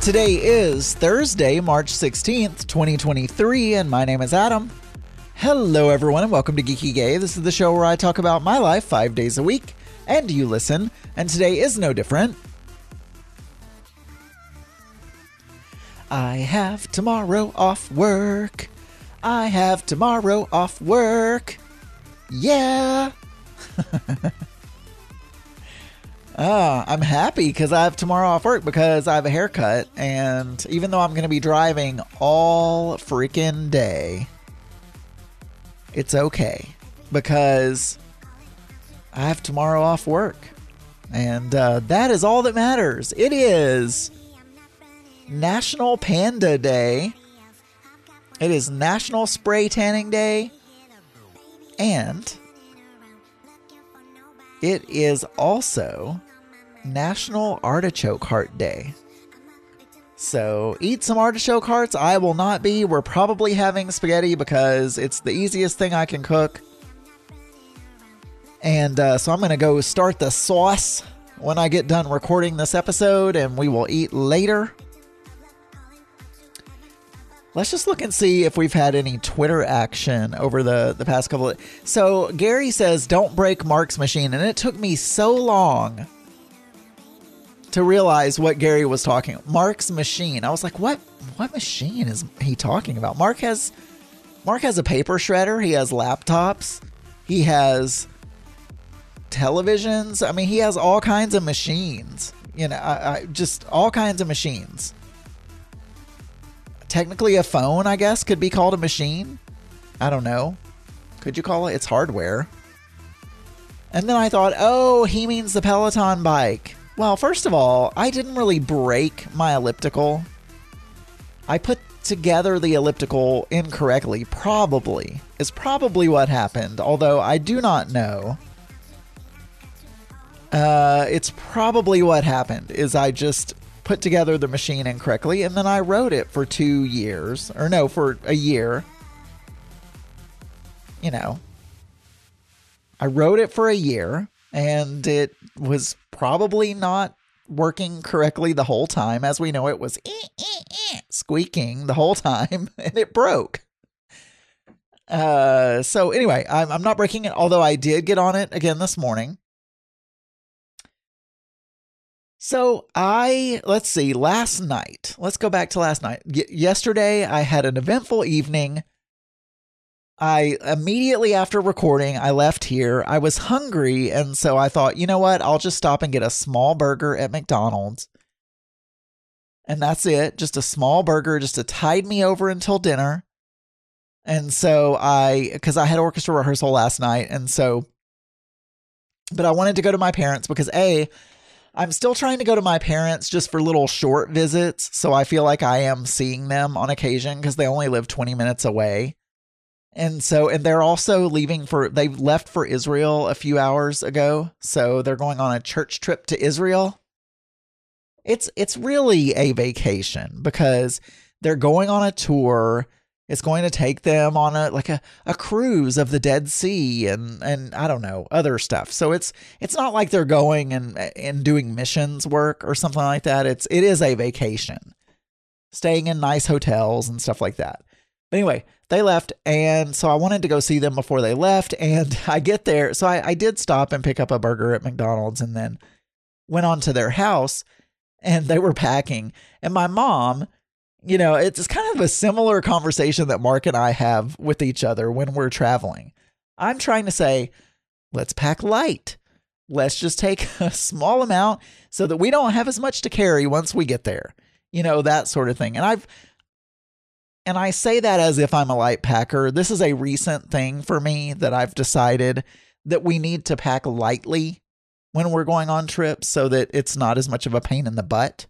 Today is Thursday, March 16th, 2023, and my name is Adam. Hello, everyone, and welcome to Geeky Gay. This is the show where I talk about my life 5 days a week, and you listen, and today is no different. I have tomorrow off work. I have tomorrow off work. Yeah. I'm happy because I have tomorrow off work because I have a haircut, and even though I'm going to be driving all freaking day, it's okay because I have tomorrow off work, and that is all that matters. It is National Panda Day. It is National Spray Tanning Day, and it is also National Artichoke Heart Day. So eat some artichoke hearts. I will not be. We're probably having spaghetti because it's the easiest thing I can cook. And so I'm going to go start the sauce when I get done recording this episode, and we will eat later. Let's just look and see if we've had any Twitter action over the past couple of... So Gary says, don't break Mark's machine. And it took me so long to realize what Gary was talking about. Mark's machine. I was like, what machine is he talking about? Mark has a paper shredder. He has laptops. He has televisions. I mean, he has all kinds of machines. You know, just all kinds of machines. Technically, a phone, I guess, could be called a machine. I don't know. Could you call it? It's hardware. And then I thought, oh, he means the Peloton bike. Well, first of all, I didn't really break my elliptical. I put together the elliptical incorrectly, probably. Is probably what happened, although I do not know. It's probably what happened, is I just put together the machine incorrectly, and then I rode it for 2 years. Or no, for a year. You know. I rode it for a year, and it was probably not working correctly the whole time. As we know, it was squeaking the whole time, and it broke. So anyway, I'm not breaking it, although I did get on it again this morning. So let's see, last night, let's go back to last night. Yesterday, I had an eventful evening. I immediately after recording, I left here. I was hungry, and so I thought, you know what? I'll just stop and get a small burger at McDonald's. And that's it. Just a small burger just to tide me over until dinner. And so because I had orchestra rehearsal last night, but I wanted to go to my parents because I'm still trying to go to my parents just for little short visits. So I feel like I am seeing them on occasion because they only live 20 minutes away. And they're also they left for Israel a few hours ago. So they're going on a church trip to Israel. It's really a vacation because they're going on a tour. It's going to take them on a cruise of the Dead Sea and I don't know, other stuff. So it's not like they're going and doing missions work or something like that. It is a vacation, staying in nice hotels and stuff like that. But anyway, they left, and so I wanted to go see them before they left, and I get there. So I did stop and pick up a burger at McDonald's and then went on to their house, and they were packing. And my mom... You know, it's kind of a similar conversation that Mark and I have with each other when we're traveling. I'm trying to say, let's pack light. Let's just take a small amount so that we don't have as much to carry once we get there. You know, that sort of thing. And I say that as if I'm a light packer. This is a recent thing for me that I've decided that we need to pack lightly when we're going on trips so that it's not as much of a pain in the butt.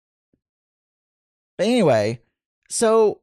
But anyway, so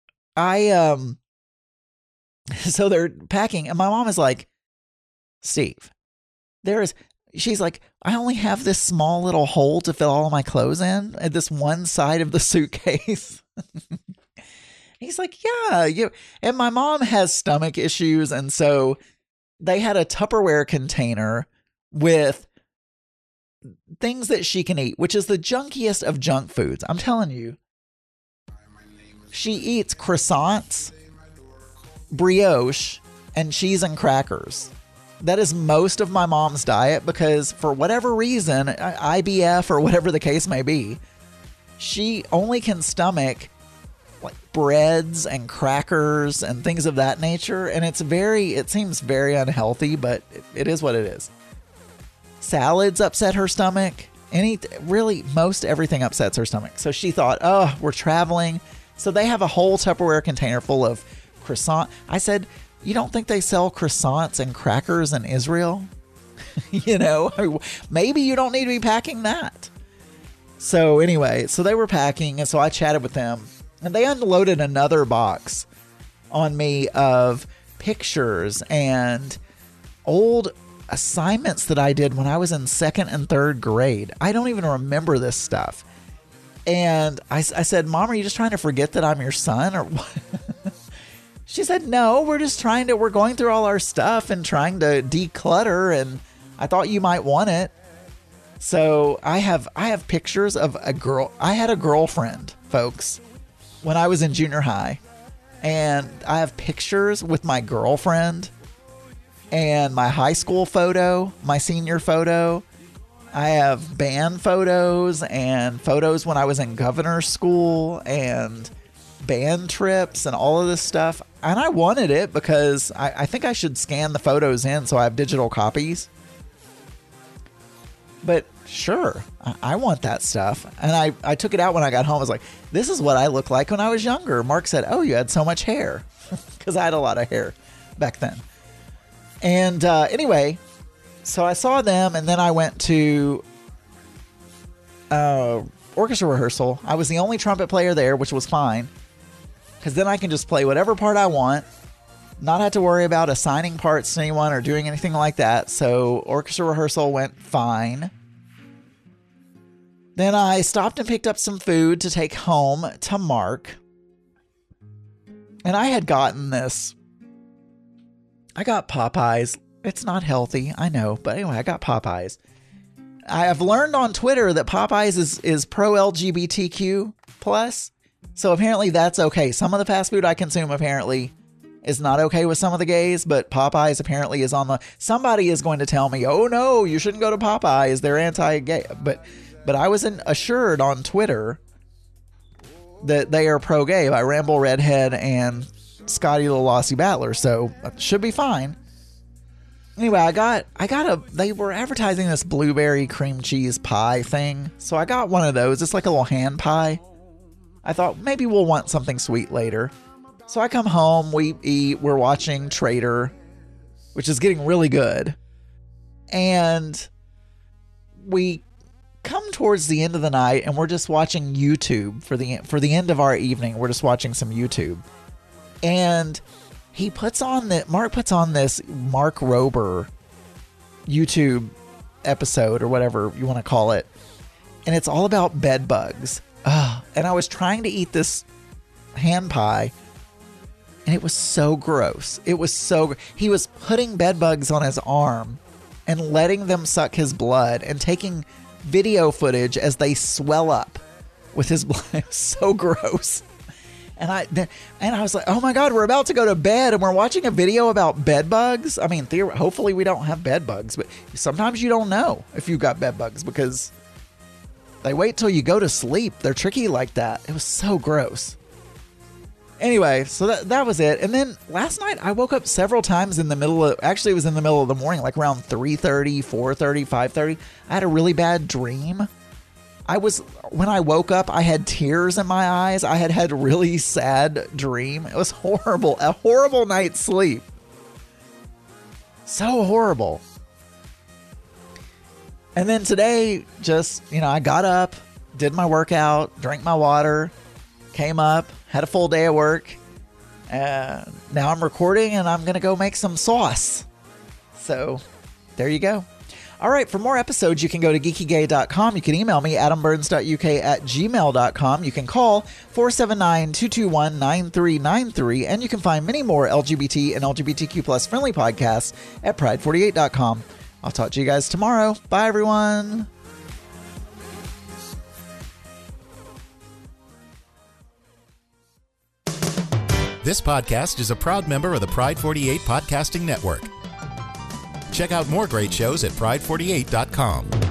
so they're packing, and my mom is like, Steve, she's like, I only have this small little hole to fill all of my clothes in at this one side of the suitcase. He's like, yeah, and my mom has stomach issues, and so they had a Tupperware container with things that she can eat, which is the junkiest of junk foods. I'm telling you. She eats croissants, brioche, and cheese and crackers. That is most of my mom's diet because for whatever reason, IBF or whatever the case may be, she only can stomach like breads and crackers and things of that nature. And it seems very unhealthy, but it is what it is. Salads upset her stomach. Really, most everything upsets her stomach. So she thought, oh, we're traveling. So they have a whole Tupperware container full of croissant. I said, you don't think they sell croissants and crackers in Israel? Maybe you don't need to be packing that. So anyway, so they were packing, and so I chatted with them, and they unloaded another box on me of pictures and old assignments that I did when I was in 2nd and 3rd grade. I don't even remember this stuff. And I said, Mom, are you just trying to forget that I'm your son or what? She said, no, we're going through all our stuff and trying to declutter. And I thought you might want it. So I have pictures of a girl. I had a girlfriend, folks, when I was in junior high. And I have pictures with my girlfriend and my high school photo, my senior photo. I have band photos and photos when I was in governor's school and band trips and all of this stuff. And I wanted it because I think I should scan the photos in so I have digital copies. But sure, I want that stuff. And I took it out when I got home. I was like, this is what I looked like when I was younger. Mark said, oh, you had so much hair. Because I had a lot of hair back then. And anyway, so I saw them, and then I went to orchestra rehearsal. I was the only trumpet player there, which was fine, because then I can just play whatever part I want, not have to worry about assigning parts to anyone or doing anything like that. So orchestra rehearsal went fine. Then I stopped and picked up some food to take home to Mark. And I had gotten this. I got Popeyes. It's not healthy, I know, but anyway, I got Popeyes. I have learned on Twitter that Popeyes is pro-LGBTQ+, so apparently that's okay. Some of the fast food I consume apparently is not okay with some of the gays, but Popeyes apparently is on the... Somebody is going to tell me, oh no, you shouldn't go to Popeyes, they're anti-gay. But I was assured on Twitter that they are pro-gay by Ramble Redhead and Scotty the Lossy Battler, so it should be fine. Anyway, they were advertising this blueberry cream cheese pie thing. So I got one of those. It's like a little hand pie. I thought maybe we'll want something sweet later. So I come home, we eat, we're watching Trader, which is getting really good. And we come towards the end of the night and we're just watching YouTube for the end of our evening. We're just watching some YouTube. And Mark puts on this Mark Rober YouTube episode or whatever you want to call it. And it's all about bed bugs. And I was trying to eat this hand pie and it was so gross. He was putting bed bugs on his arm and letting them suck his blood and taking video footage as they swell up with his blood. It was so gross. And I was like, oh my God, we're about to go to bed and we're watching a video about bed bugs. I mean, hopefully we don't have bed bugs, but sometimes you don't know if you've got bed bugs because they wait till you go to sleep. They're tricky like that. It was so gross. Anyway, so that was it. And then last night I woke up several times it was in the middle of the morning, like around 3:30, 4:30, 5:30. I had a really bad dream. When I woke up, I had tears in my eyes. I had a really sad dream. It was horrible. A horrible night's sleep. So horrible. And then today, I got up, did my workout, drank my water, came up, had a full day of work. Now I'm recording and I'm going to go make some sauce. So there you go. All right, for more episodes, you can go to geekygay.com. You can email me, adamburns.uk@gmail.com. You can call 479-221-9393. And you can find many more LGBT and LGBTQ plus friendly podcasts at pride48.com. I'll talk to you guys tomorrow. Bye, everyone. This podcast is a proud member of the Pride 48 Podcasting Network. Check out more great shows at pride48.com.